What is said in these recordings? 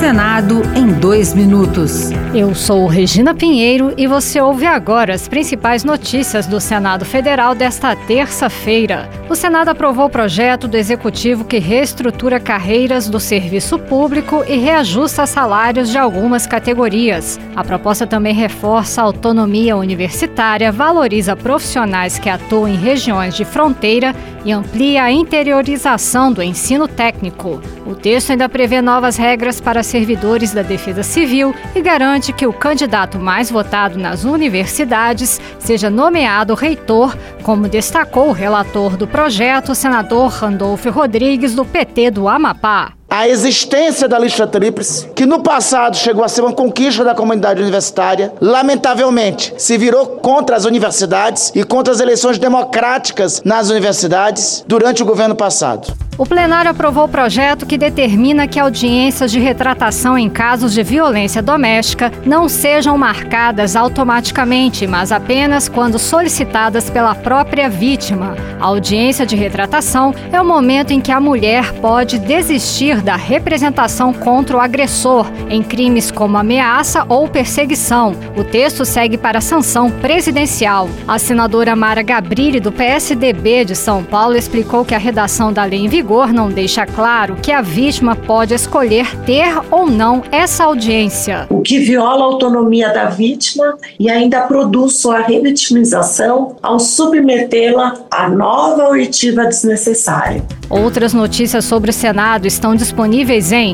Senado em 2 minutos. Eu sou Regina Pinheiro e você ouve agora as principais notícias do Senado Federal desta terça-feira. O Senado aprovou o projeto do Executivo que reestrutura carreiras do serviço público e reajusta salários de algumas categorias. A proposta também reforça a autonomia universitária, valoriza profissionais que atuam em regiões de fronteira e amplia a interiorização do ensino técnico. O texto ainda prevê novas regras para servidores da Defesa Civil e garante que o candidato mais votado nas universidades seja nomeado reitor, como destacou o relator do projeto, o senador Randolfo Rodrigues, do PT do Amapá. A existência da lista tríplice, que no passado chegou a ser uma conquista da comunidade universitária, lamentavelmente se virou contra as universidades e contra as eleições democráticas nas universidades durante o governo passado. O plenário aprovou o projeto que determina que audiências de retratação em casos de violência doméstica não sejam marcadas automaticamente, mas apenas quando solicitadas pela própria vítima. A audiência de retratação é o momento em que a mulher pode desistir da representação contra o agressor em crimes como ameaça ou perseguição. O texto segue para a sanção presidencial. A senadora Mara Gabrilli, do PSDB de São Paulo, explicou que a redação da lei em vigor não deixa claro que a vítima pode escolher ter ou não essa audiência. O que viola a autonomia da vítima e ainda produz sua revitimização ao submetê-la a nova oitiva desnecessária. Outras notícias sobre o Senado estão disponíveis em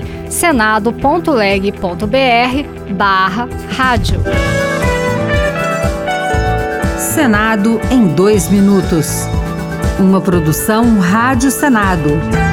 senado.leg.br/rádio. Senado em 2 minutos. Uma produção Rádio Senado.